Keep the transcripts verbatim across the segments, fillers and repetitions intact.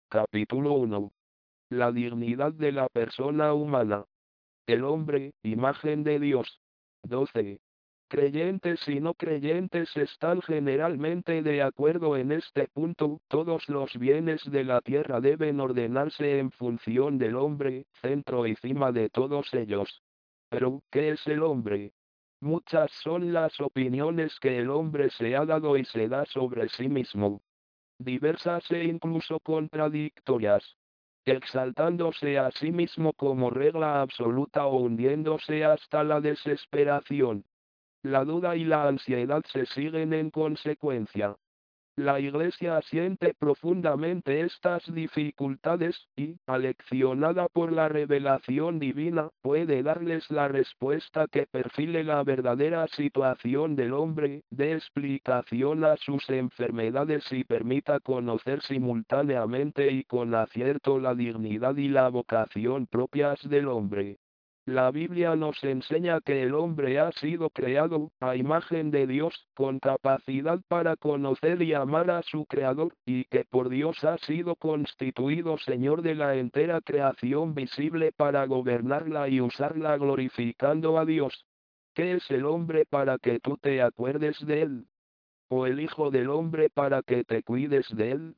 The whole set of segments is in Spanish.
Capítulo uno. La dignidad de la persona humana. El hombre, imagen de Dios. doce. Creyentes y no creyentes están generalmente de acuerdo en este punto. Todos los bienes de la tierra deben ordenarse en función del hombre, centro y cima de todos ellos. Pero, ¿qué es el hombre? Muchas son las opiniones que el hombre se ha dado y se da sobre sí mismo. Diversas e incluso contradictorias. Exaltándose a sí mismo como regla absoluta o hundiéndose hasta la desesperación. La duda y la ansiedad se siguen en consecuencia. La Iglesia siente profundamente estas dificultades y, aleccionada por la revelación divina, puede darles la respuesta que perfile la verdadera situación del hombre, dé explicación a sus enfermedades y permita conocer simultáneamente y con acierto la dignidad y la vocación propias del hombre. La Biblia nos enseña que el hombre ha sido creado, a imagen de Dios, con capacidad para conocer y amar a su Creador, y que por Dios ha sido constituido Señor de la entera creación visible para gobernarla y usarla glorificando a Dios. ¿Qué es el hombre para que tú te acuerdes de él? ¿O el Hijo del Hombre para que te cuides de él?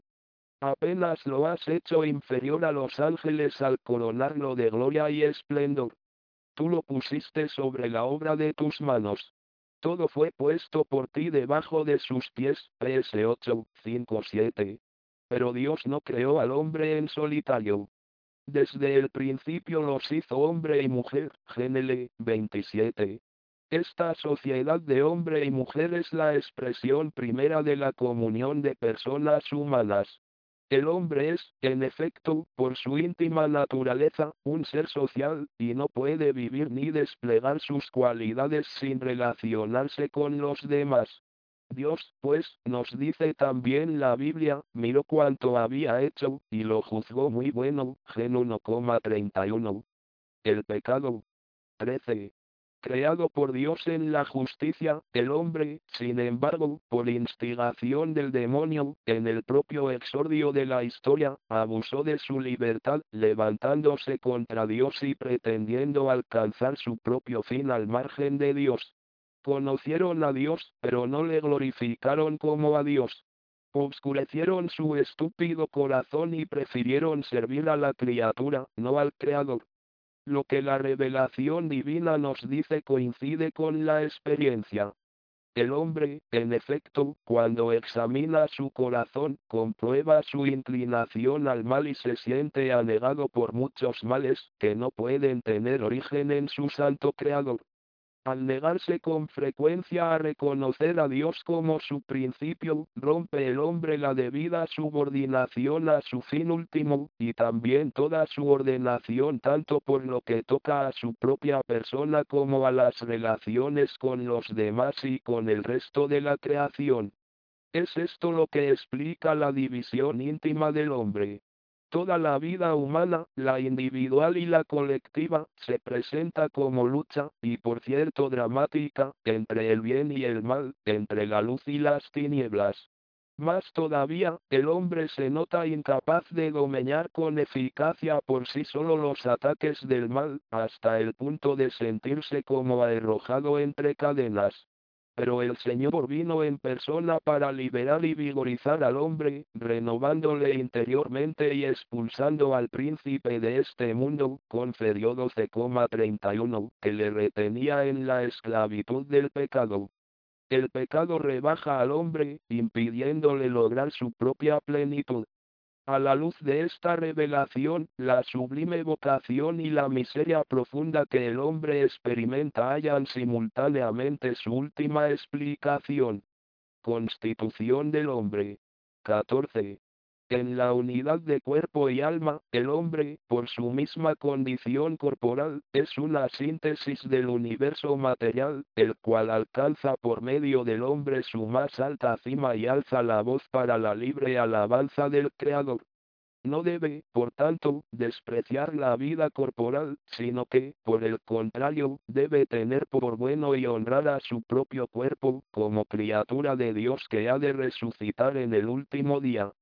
Apenas lo has hecho inferior a los ángeles al coronarlo de gloria y esplendor. Tú lo pusiste sobre la obra de tus manos. Todo fue puesto por ti debajo de sus pies. P S ocho, cinco, siete. Pero Dios no creó al hombre en solitario. Desde el principio los hizo hombre y mujer. Génele, veintisiete. Esta sociedad de hombre y mujer es la expresión primera de la comunión de personas humanas. El hombre es, en efecto, por su íntima naturaleza, un ser social, y no puede vivir ni desplegar sus cualidades sin relacionarse con los demás. Dios, pues, nos dice también la Biblia, miró cuanto había hecho, y lo juzgó muy bueno. Gen uno, treinta y uno. El pecado. trece. Creado por Dios en la justicia, el hombre, sin embargo, por instigación del demonio, en el propio exordio de la historia, abusó de su libertad, levantándose contra Dios y pretendiendo alcanzar su propio fin al margen de Dios. Conocieron a Dios, pero no le glorificaron como a Dios. Obscurecieron su estúpido corazón y prefirieron servir a la criatura, no al Creador. Lo que la revelación divina nos dice coincide con la experiencia. El hombre, en efecto, cuando examina su corazón, comprueba su inclinación al mal y se siente anegado por muchos males que no pueden tener origen en su santo Creador. Al negarse con frecuencia a reconocer a Dios como su principio, rompe el hombre la debida subordinación a su fin último, y también toda su ordenación tanto por lo que toca a su propia persona como a las relaciones con los demás y con el resto de la creación. Es esto lo que explica la división íntima del hombre. Toda la vida humana, la individual y la colectiva, se presenta como lucha, y por cierto dramática, entre el bien y el mal, entre la luz y las tinieblas. Más todavía, el hombre se nota incapaz de domeñar con eficacia por sí solo los ataques del mal, hasta el punto de sentirse como arrojado entre cadenas. Pero el Señor vino en persona para liberar y vigorizar al hombre, renovándole interiormente y expulsando al príncipe de este mundo, concedió doce treinta y uno, que le retenía en la esclavitud del pecado. El pecado rebaja al hombre, impidiéndole lograr su propia plenitud. A la luz de esta revelación, la sublime vocación y la miseria profunda que el hombre experimenta hallan simultáneamente su última explicación. Constitución del hombre. catorce. En la unidad de cuerpo y alma, el hombre, por su misma condición corporal, es una síntesis del universo material, el cual alcanza por medio del hombre su más alta cima y alza la voz para la libre alabanza del Creador. No debe, por tanto, despreciar la vida corporal, sino que, por el contrario, debe tener por bueno y honrar a su propio cuerpo, como criatura de Dios que ha de resucitar en el último día.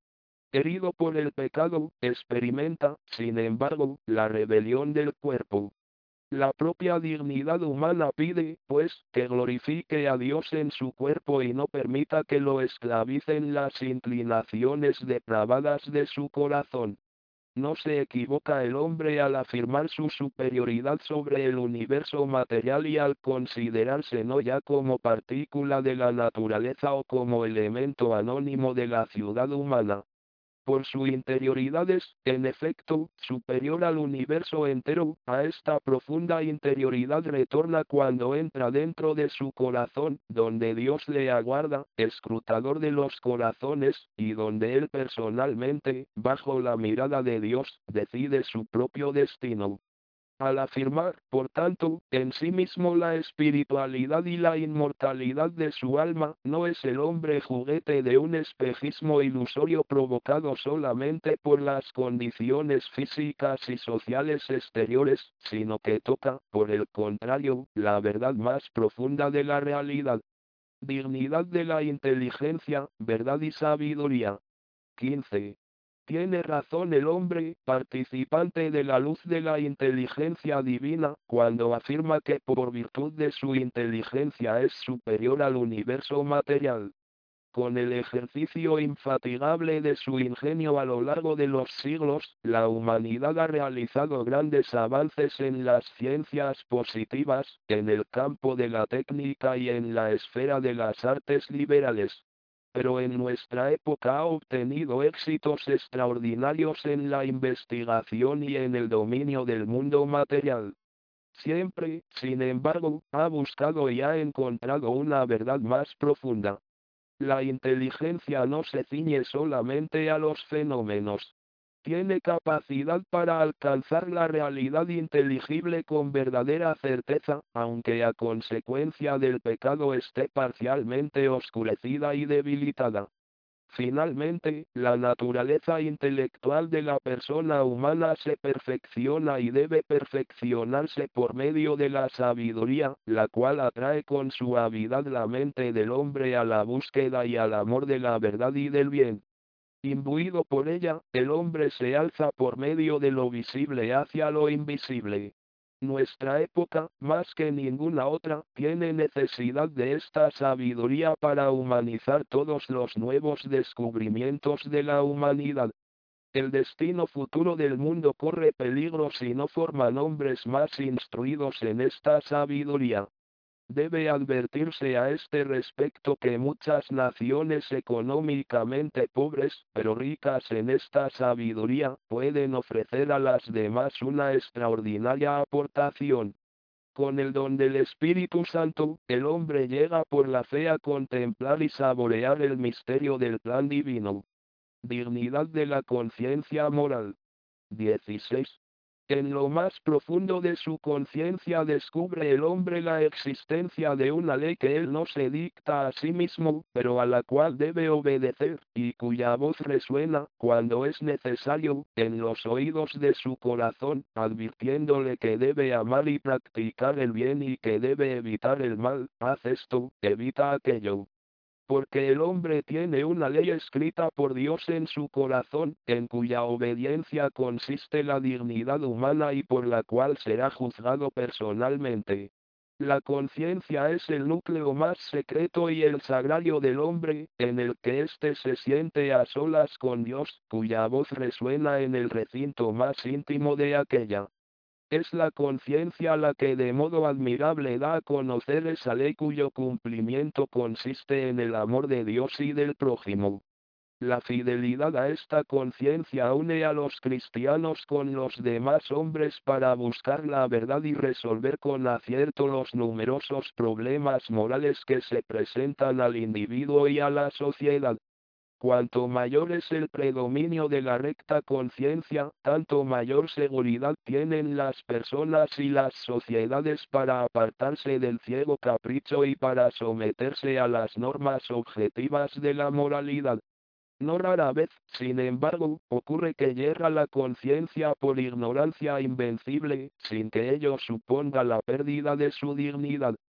herido por el pecado, experimenta, sin embargo, la rebelión del cuerpo. La propia dignidad humana pide, pues, que glorifique a Dios en su cuerpo y no permita que lo esclavicen las inclinaciones depravadas de su corazón. No se equivoca el hombre al afirmar su superioridad sobre el universo material y al considerarse no ya como partícula de la naturaleza o como elemento anónimo de la ciudad humana. Por su interioridad es, en efecto, superior al universo entero. A esta profunda interioridad retorna cuando entra dentro de su corazón, donde Dios le aguarda, escrutador de los corazones, y donde él personalmente, bajo la mirada de Dios, decide su propio destino. Al afirmar, por tanto, en sí mismo la espiritualidad y la inmortalidad de su alma, no es el hombre juguete de un espejismo ilusorio provocado solamente por las condiciones físicas y sociales exteriores, sino que toca, por el contrario, la verdad más profunda de la realidad. Dignidad de la inteligencia, verdad y sabiduría. quince. Tiene razón el hombre, participante de la luz de la inteligencia divina, cuando afirma que por virtud de su inteligencia es superior al universo material. Con el ejercicio infatigable de su ingenio a lo largo de los siglos, la humanidad ha realizado grandes avances en las ciencias positivas, en el campo de la técnica y en la esfera de las artes liberales. Pero en nuestra época ha obtenido éxitos extraordinarios en la investigación y en el dominio del mundo material. Siempre, sin embargo, ha buscado y ha encontrado una verdad más profunda. La inteligencia no se ciñe solamente a los fenómenos. Tiene capacidad para alcanzar la realidad inteligible con verdadera certeza, aunque a consecuencia del pecado esté parcialmente oscurecida y debilitada. Finalmente, la naturaleza intelectual de la persona humana se perfecciona y debe perfeccionarse por medio de la sabiduría, la cual atrae con suavidad la mente del hombre a la búsqueda y al amor de la verdad y del bien. Imbuido por ella, el hombre se alza por medio de lo visible hacia lo invisible. Nuestra época, más que ninguna otra, tiene necesidad de esta sabiduría para humanizar todos los nuevos descubrimientos de la humanidad. El destino futuro del mundo corre peligro si no forman hombres más instruidos en esta sabiduría. Debe advertirse a este respecto que muchas naciones económicamente pobres, pero ricas en esta sabiduría, pueden ofrecer a las demás una extraordinaria aportación. Con el don del Espíritu Santo, el hombre llega por la fe a contemplar y saborear el misterio del plan divino. Dignidad de la conciencia moral. dieciséis. En lo más profundo de su conciencia descubre el hombre la existencia de una ley que él no se dicta a sí mismo, pero a la cual debe obedecer, y cuya voz resuena, cuando es necesario, en los oídos de su corazón, advirtiéndole que debe amar y practicar el bien y que debe evitar el mal. Haz esto, evita aquello. Porque el hombre tiene una ley escrita por Dios en su corazón, en cuya obediencia consiste la dignidad humana y por la cual será juzgado personalmente. La conciencia es el núcleo más secreto y el sagrario del hombre, en el que éste se siente a solas con Dios, cuya voz resuena en el recinto más íntimo de aquella. Es la conciencia la que de modo admirable da a conocer esa ley cuyo cumplimiento consiste en el amor de Dios y del prójimo. La fidelidad a esta conciencia une a los cristianos con los demás hombres para buscar la verdad y resolver con acierto los numerosos problemas morales que se presentan al individuo y a la sociedad. Cuanto mayor es el predominio de la recta conciencia, tanto mayor seguridad tienen las personas y las sociedades para apartarse del ciego capricho y para someterse a las normas objetivas de la moralidad. No rara vez, sin embargo, ocurre que yerra la conciencia por ignorancia invencible, sin que ello suponga la pérdida de su dignidad.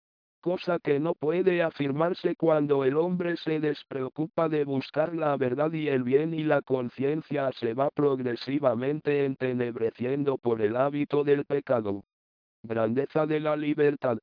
cosa que no puede afirmarse cuando el hombre se despreocupa de buscar la verdad y el bien y la conciencia se va progresivamente entenebreciendo por el hábito del pecado. Grandeza de la libertad.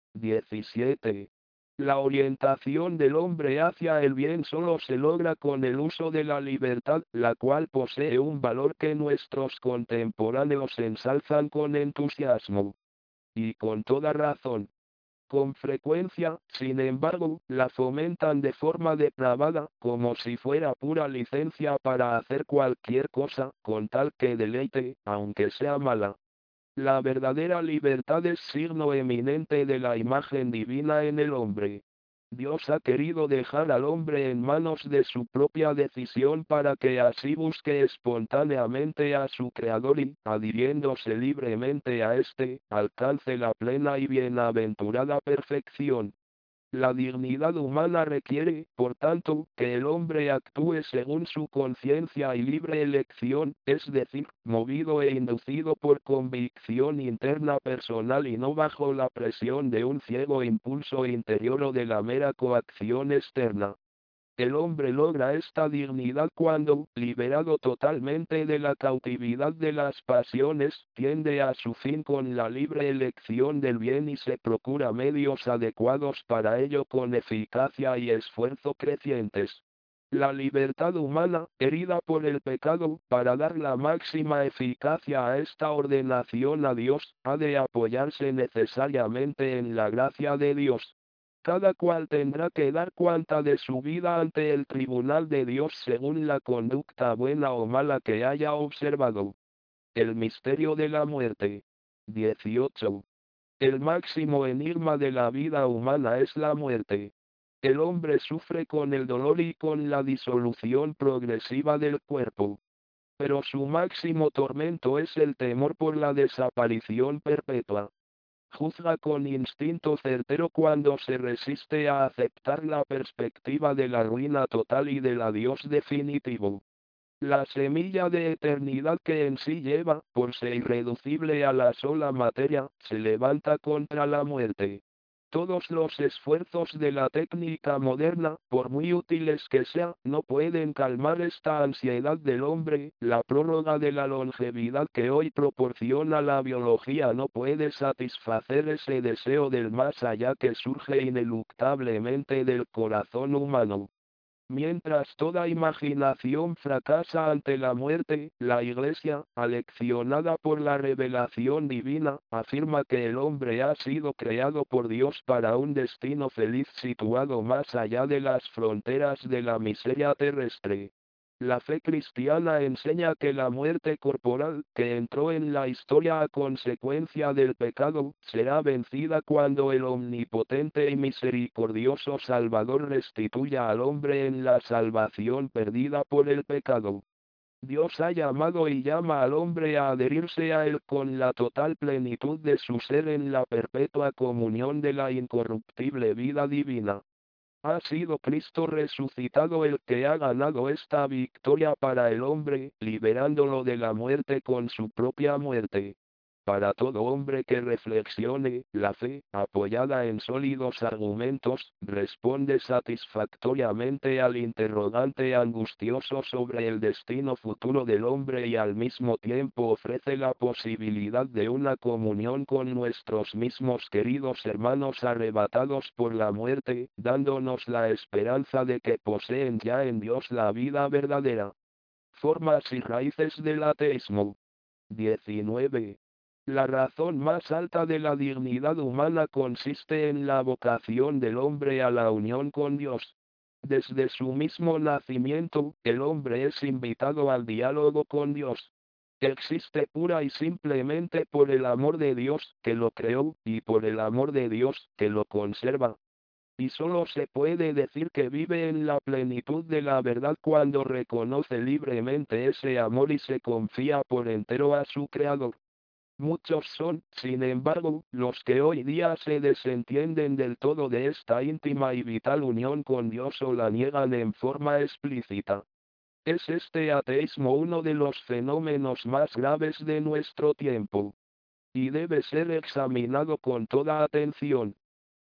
diecisiete. La orientación del hombre hacia el bien solo se logra con el uso de la libertad, la cual posee un valor que nuestros contemporáneos ensalzan con entusiasmo. Y con toda razón. Con frecuencia, sin embargo, la fomentan de forma depravada, como si fuera pura licencia para hacer cualquier cosa, con tal que deleite, aunque sea mala. La verdadera libertad es signo eminente de la imagen divina en el hombre. Dios ha querido dejar al hombre en manos de su propia decisión para que así busque espontáneamente a su Creador y, adhiriéndose libremente a éste, alcance la plena y bienaventurada perfección. La dignidad humana requiere, por tanto, que el hombre actúe según su conciencia y libre elección, es decir, movido e inducido por convicción interna personal y no bajo la presión de un ciego impulso interior o de la mera coacción externa. El hombre logra esta dignidad cuando, liberado totalmente de la cautividad de las pasiones, tiende a su fin con la libre elección del bien y se procura medios adecuados para ello con eficacia y esfuerzo crecientes. La libertad humana, herida por el pecado, para dar la máxima eficacia a esta ordenación a Dios, ha de apoyarse necesariamente en la gracia de Dios. Cada cual tendrá que dar cuenta de su vida ante el tribunal de Dios según la conducta buena o mala que haya observado. El misterio de la muerte. dieciocho. El máximo enigma de la vida humana es la muerte. El hombre sufre con el dolor y con la disolución progresiva del cuerpo. Pero su máximo tormento es el temor por la desaparición perpetua. Juzga con instinto certero cuando se resiste a aceptar la perspectiva de la ruina total y del adiós definitivo. La semilla de eternidad que en sí lleva, por ser irreducible a la sola materia, se levanta contra la muerte. Todos los esfuerzos de la técnica moderna, por muy útiles que sean, no pueden calmar esta ansiedad del hombre. La prórroga de la longevidad que hoy proporciona la biología no puede satisfacer ese deseo del más allá que surge ineluctablemente del corazón humano. Mientras toda imaginación fracasa ante la muerte, la Iglesia, aleccionada por la revelación divina, afirma que el hombre ha sido creado por Dios para un destino feliz situado más allá de las fronteras de la miseria terrestre. La fe cristiana enseña que la muerte corporal, que entró en la historia a consecuencia del pecado, será vencida cuando el omnipotente y misericordioso Salvador restituya al hombre en la salvación perdida por el pecado. Dios ha llamado y llama al hombre a adherirse a él con la total plenitud de su ser en la perpetua comunión de la incorruptible vida divina. Ha sido Cristo resucitado el que ha ganado esta victoria para el hombre, liberándolo de la muerte con su propia muerte. Para todo hombre que reflexione, la fe, apoyada en sólidos argumentos, responde satisfactoriamente al interrogante angustioso sobre el destino futuro del hombre y al mismo tiempo ofrece la posibilidad de una comunión con nuestros mismos queridos hermanos arrebatados por la muerte, dándonos la esperanza de que poseen ya en Dios la vida verdadera. Formas y raíces del ateísmo. diecinueve. La razón más alta de la dignidad humana consiste en la vocación del hombre a la unión con Dios. Desde su mismo nacimiento, el hombre es invitado al diálogo con Dios. Existe pura y simplemente por el amor de Dios, que lo creó, y por el amor de Dios, que lo conserva. Y solo se puede decir que vive en la plenitud de la verdad cuando reconoce libremente ese amor y se confía por entero a su Creador. Muchos son, sin embargo, los que hoy día se desentienden del todo de esta íntima y vital unión con Dios o la niegan en forma explícita. Es este ateísmo uno de los fenómenos más graves de nuestro tiempo. Y debe ser examinado con toda atención.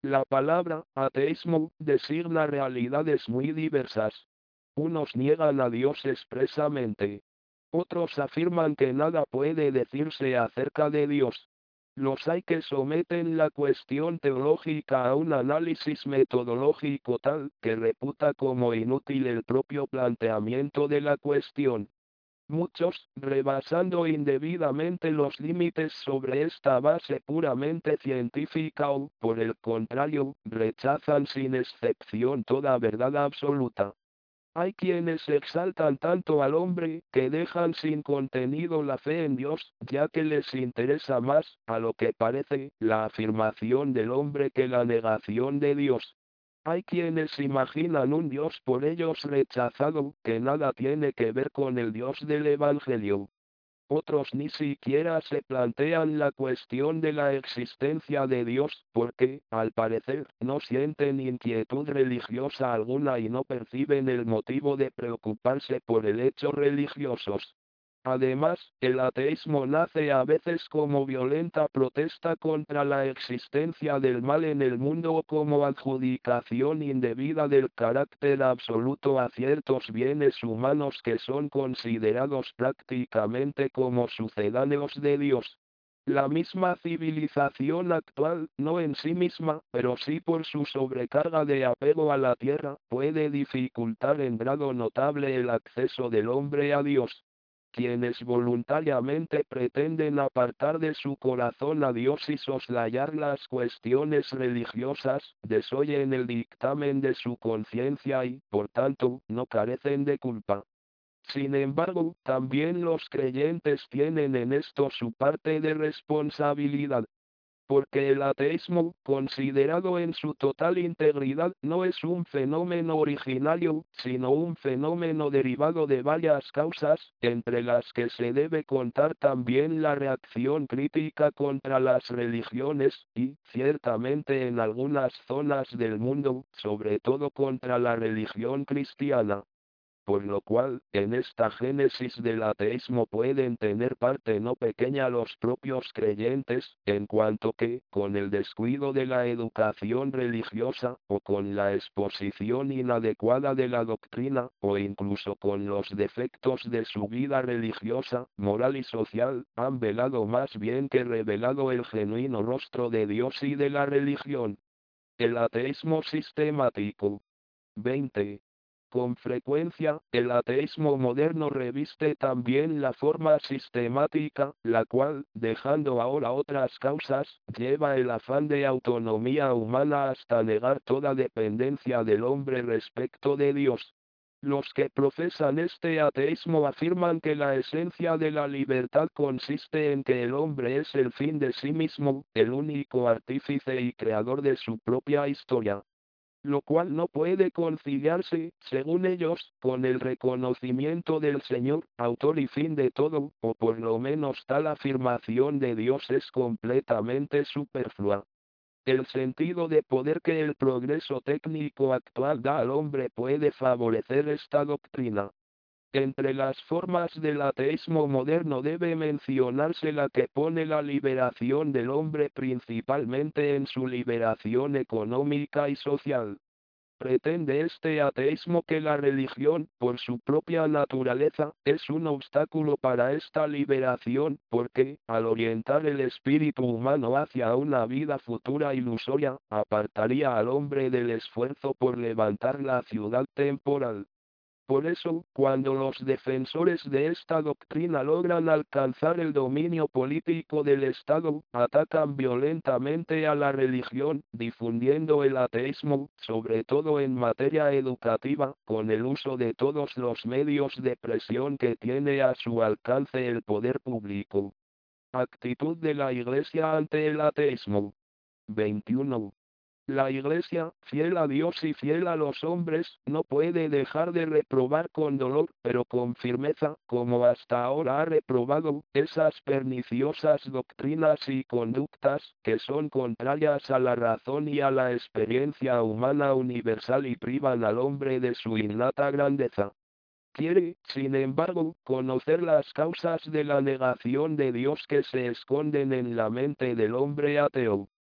La palabra ateísmo designa realidades muy diversas. Unos niegan a Dios expresamente. Otros afirman que nada puede decirse acerca de Dios. Los hay que someten la cuestión teológica a un análisis metodológico tal que reputa como inútil el propio planteamiento de la cuestión. Muchos, rebasando indebidamente los límites sobre esta base puramente científica o, por el contrario, rechazan sin excepción toda verdad absoluta. Hay quienes exaltan tanto al hombre que dejan sin contenido la fe en Dios, ya que les interesa más, a lo que parece, la afirmación del hombre que la negación de Dios. Hay quienes imaginan un Dios por ellos rechazado, que nada tiene que ver con el Dios del Evangelio. Otros ni siquiera se plantean la cuestión de la existencia de Dios, porque, al parecer, no sienten inquietud religiosa alguna y no perciben el motivo de preocuparse por el hecho religiosos. Además, el ateísmo nace a veces como violenta protesta contra la existencia del mal en el mundo o como adjudicación indebida del carácter absoluto a ciertos bienes humanos que son considerados prácticamente como sucedáneos de Dios. La misma civilización actual, no en sí misma, pero sí por su sobrecarga de apego a la tierra, puede dificultar en grado notable el acceso del hombre a Dios. Quienes voluntariamente pretenden apartar de su corazón a Dios y soslayar las cuestiones religiosas, desoyen el dictamen de su conciencia y, por tanto, no carecen de culpa. Sin embargo, también los creyentes tienen en esto su parte de responsabilidad. Porque el ateísmo, considerado en su total integridad, no es un fenómeno originario, sino un fenómeno derivado de varias causas, entre las que se debe contar también la reacción crítica contra las religiones, y, ciertamente en algunas zonas del mundo, sobre todo contra la religión cristiana. Por lo cual, en esta génesis del ateísmo pueden tener parte no pequeña los propios creyentes, en cuanto que, con el descuido de la educación religiosa, o con la exposición inadecuada de la doctrina, o incluso con los defectos de su vida religiosa, moral y social, han velado más bien que revelado el genuino rostro de Dios y de la religión. El ateísmo sistemático. veinte. Con frecuencia, el ateísmo moderno reviste también la forma sistemática, la cual, dejando ahora otras causas, lleva el afán de autonomía humana hasta negar toda dependencia del hombre respecto de Dios. Los que profesan este ateísmo afirman que la esencia de la libertad consiste en que el hombre es el fin de sí mismo, el único artífice y creador de su propia historia, lo cual no puede conciliarse, según ellos, con el reconocimiento del Señor, autor y fin de todo, o por lo menos tal afirmación de Dios es completamente superflua. El sentido de poder que el progreso técnico actual da al hombre puede favorecer esta doctrina. Entre las formas del ateísmo moderno debe mencionarse la que pone la liberación del hombre principalmente en su liberación económica y social. Pretende este ateísmo que la religión, por su propia naturaleza, es un obstáculo para esta liberación, porque, al orientar el espíritu humano hacia una vida futura ilusoria, apartaría al hombre del esfuerzo por levantar la ciudad temporal. Por eso, cuando los defensores de esta doctrina logran alcanzar el dominio político del Estado, atacan violentamente a la religión, difundiendo el ateísmo, sobre todo en materia educativa, con el uso de todos los medios de presión que tiene a su alcance el poder público. Actitud de la Iglesia ante el ateísmo. veintiuno. La Iglesia, fiel a Dios y fiel a los hombres, no puede dejar de reprobar con dolor, pero con firmeza, como hasta ahora ha reprobado, esas perniciosas doctrinas y conductas, que son contrarias a la razón y a la experiencia humana universal y privan al hombre de su innata grandeza. Quiere, sin embargo, conocer las causas de la negación de Dios que se esconden en la mente del hombre ateo.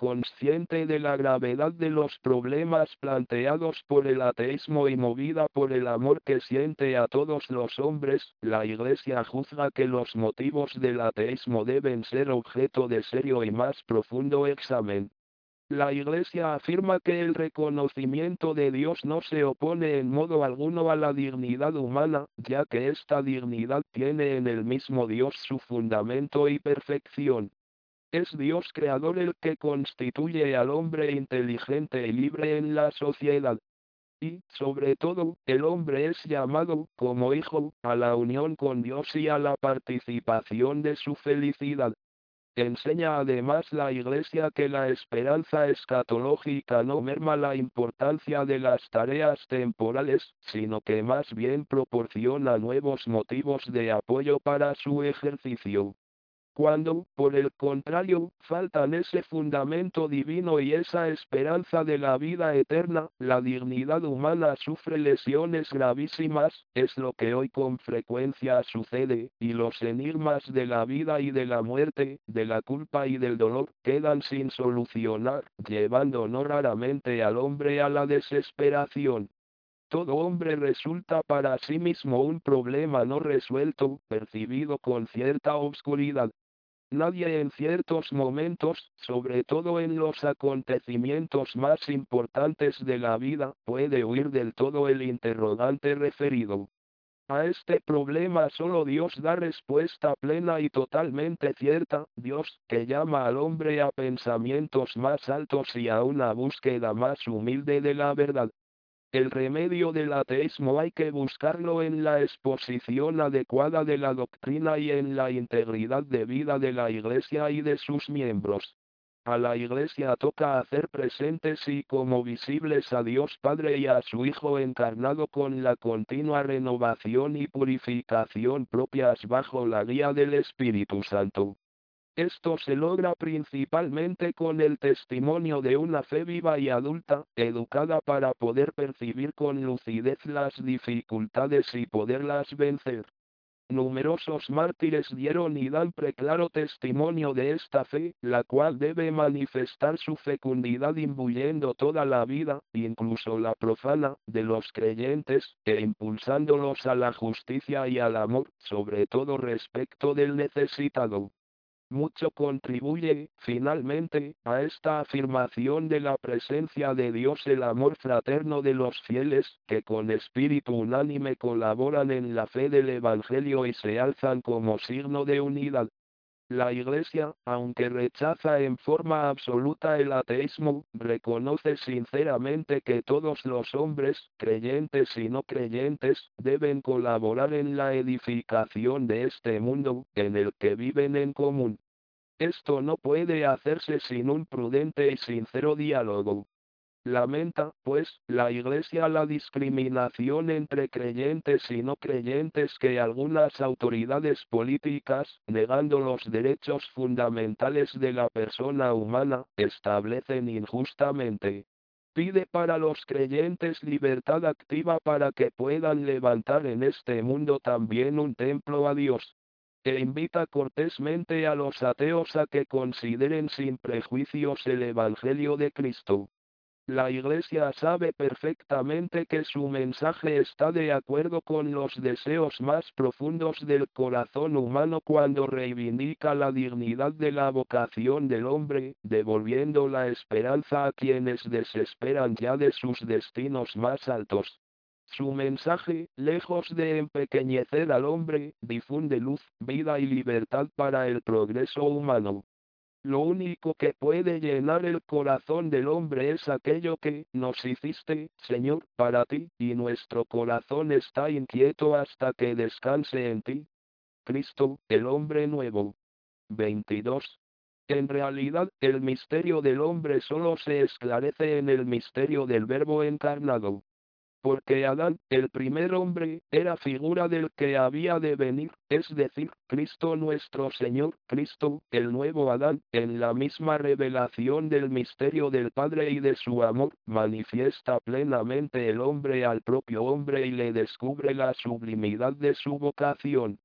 consciente de la gravedad de los problemas planteados por el ateísmo y movida por el amor que siente a todos los hombres, la Iglesia juzga que los motivos del ateísmo deben ser objeto de serio y más profundo examen. La Iglesia afirma que el reconocimiento de Dios no se opone en modo alguno a la dignidad humana, ya que esta dignidad tiene en el mismo Dios su fundamento y perfección. Es Dios creador el que constituye al hombre inteligente y libre en la sociedad. Y, sobre todo, el hombre es llamado, como hijo, a la unión con Dios y a la participación de su felicidad. Enseña además la Iglesia que la esperanza escatológica no merma la importancia de las tareas temporales, sino que más bien proporciona nuevos motivos de apoyo para su ejercicio. Cuando, por el contrario, faltan ese fundamento divino y esa esperanza de la vida eterna, la dignidad humana sufre lesiones gravísimas, es lo que hoy con frecuencia sucede, y los enigmas de la vida y de la muerte, de la culpa y del dolor, quedan sin solucionar, llevando no raramente al hombre a la desesperación. Todo hombre resulta para sí mismo un problema no resuelto, percibido con cierta obscuridad. Nadie en ciertos momentos, sobre todo en los acontecimientos más importantes de la vida, puede huir del todo el interrogante referido. A este problema solo Dios da respuesta plena y totalmente cierta, Dios, que llama al hombre a pensamientos más altos y a una búsqueda más humilde de la verdad. El remedio del ateísmo hay que buscarlo en la exposición adecuada de la doctrina y en la integridad de vida de la Iglesia y de sus miembros. A la Iglesia toca hacer presentes y como visibles a Dios Padre y a su Hijo encarnado con la continua renovación y purificación propias bajo la guía del Espíritu Santo. Esto se logra principalmente con el testimonio de una fe viva y adulta, educada para poder percibir con lucidez las dificultades y poderlas vencer. Numerosos mártires dieron y dan preclaro testimonio de esta fe, la cual debe manifestar su fecundidad imbuyendo toda la vida, incluso la profana, de los creyentes, e impulsándolos a la justicia y al amor, sobre todo respecto del necesitado. Mucho contribuye, finalmente, a esta afirmación de la presencia de Dios el amor fraterno de los fieles, que con espíritu unánime colaboran en la fe del Evangelio y se alzan como signo de unidad. La Iglesia, aunque rechaza en forma absoluta el ateísmo, reconoce sinceramente que todos los hombres, creyentes y no creyentes, deben colaborar en la edificación de este mundo, en el que viven en común. Esto no puede hacerse sin un prudente y sincero diálogo. Lamenta, pues, la Iglesia la discriminación entre creyentes y no creyentes que algunas autoridades políticas, negando los derechos fundamentales de la persona humana, establecen injustamente. Pide para los creyentes libertad activa para que puedan levantar en este mundo también un templo a Dios. E invita cortésmente a los ateos a que consideren sin prejuicios el Evangelio de Cristo. La Iglesia sabe perfectamente que su mensaje está de acuerdo con los deseos más profundos del corazón humano cuando reivindica la dignidad de la vocación del hombre, devolviendo la esperanza a quienes desesperan ya de sus destinos más altos. Su mensaje, lejos de empequeñecer al hombre, difunde luz, vida y libertad para el progreso humano. Lo único que puede llenar el corazón del hombre es aquello que nos hiciste, Señor, para ti, y nuestro corazón está inquieto hasta que descanse en ti. Cristo, el hombre nuevo. veintidós. En realidad, el misterio del hombre solo se esclarece en el misterio del Verbo encarnado. Porque Adán, el primer hombre, era figura del que había de venir, es decir, Cristo nuestro Señor, Cristo, el nuevo Adán, en la misma revelación del misterio del Padre y de su amor, manifiesta plenamente el hombre al propio hombre y le descubre la sublimidad de su vocación.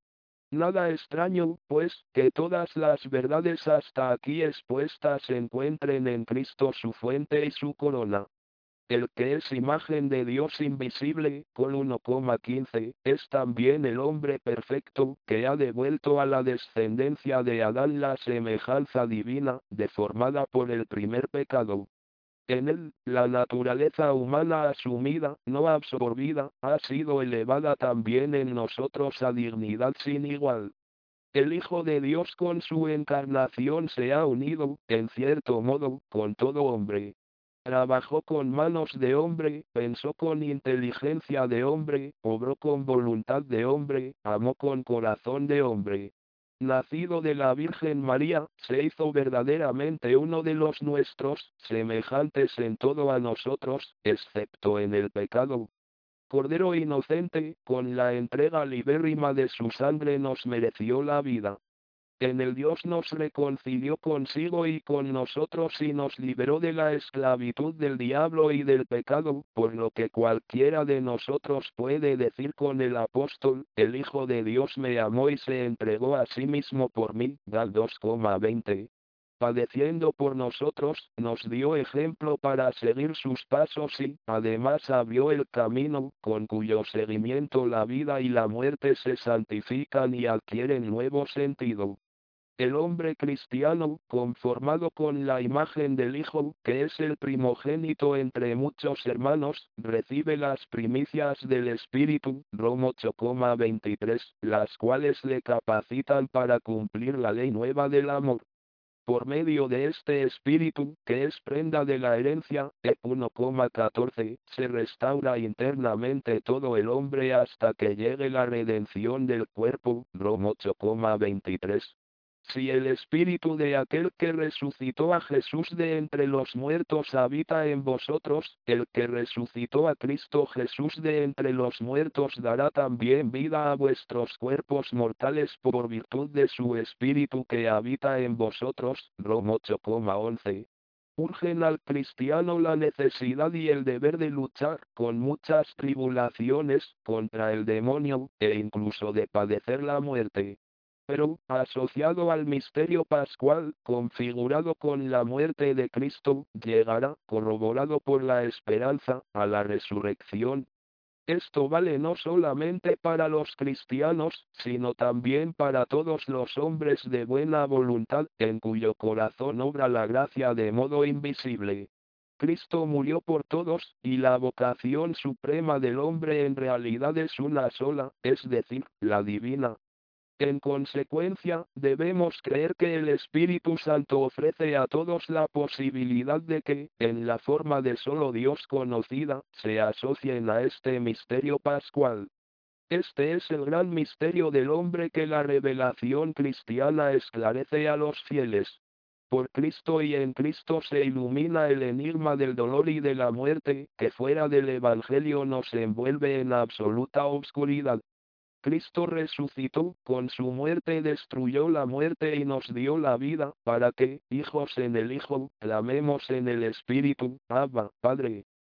Nada extraño, pues, que todas las verdades hasta aquí expuestas se encuentren en Cristo su fuente y su corona. El que es imagen de Dios invisible, con uno coma quince, es también el hombre perfecto, que ha devuelto a la descendencia de Adán la semejanza divina, deformada por el primer pecado. En él, la naturaleza humana asumida, no absorbida, ha sido elevada también en nosotros a dignidad sin igual. El Hijo de Dios con su encarnación se ha unido, en cierto modo, con todo hombre. Trabajó con manos de hombre, pensó con inteligencia de hombre, obró con voluntad de hombre, amó con corazón de hombre. Nacido de la Virgen María, se hizo verdaderamente uno de los nuestros, semejantes en todo a nosotros, excepto en el pecado. Cordero inocente, con la entrega libérrima de su sangre nos mereció la vida. En el Dios nos reconcilió consigo y con nosotros y nos liberó de la esclavitud del diablo y del pecado, por lo que cualquiera de nosotros puede decir con el apóstol, el Hijo de Dios me amó y se entregó a sí mismo por mí, Gal dos coma veinte. Padeciendo por nosotros, nos dio ejemplo para seguir sus pasos y, además abrió el camino, con cuyo seguimiento la vida y la muerte se santifican y adquieren nuevo sentido. El hombre cristiano, conformado con la imagen del Hijo, que es el primogénito entre muchos hermanos, recibe las primicias del Espíritu, Rom ocho coma veintitrés, las cuales le capacitan para cumplir la ley nueva del amor. Por medio de este espíritu, que es prenda de la herencia, E uno coma catorce, se restaura internamente todo el hombre hasta que llegue la redención del cuerpo, Rom ocho coma veintitrés. Si el espíritu de aquel que resucitó a Jesús de entre los muertos habita en vosotros, el que resucitó a Cristo Jesús de entre los muertos dará también vida a vuestros cuerpos mortales por virtud de su espíritu que habita en vosotros, Rom ocho coma once. Urgen al cristiano la necesidad y el deber de luchar, con muchas tribulaciones, contra el demonio, e incluso de padecer la muerte. Pero, asociado al misterio pascual, configurado con la muerte de Cristo, llegará, corroborado por la esperanza, a la resurrección. Esto vale no solamente para los cristianos, sino también para todos los hombres de buena voluntad, en cuyo corazón obra la gracia de modo invisible. Cristo murió por todos, y la vocación suprema del hombre en realidad es una sola, es decir, la divina. En consecuencia, debemos creer que el Espíritu Santo ofrece a todos la posibilidad de que, en la forma de solo Dios conocida, se asocien a este misterio pascual. Este es el gran misterio del hombre que la revelación cristiana esclarece a los fieles. Por Cristo y en Cristo se ilumina el enigma del dolor y de la muerte, que fuera del Evangelio nos envuelve en absoluta obscuridad. Cristo resucitó, con su muerte destruyó la muerte y nos dio la vida, para que, hijos en el Hijo, clamemos en el Espíritu, Abba, Padre.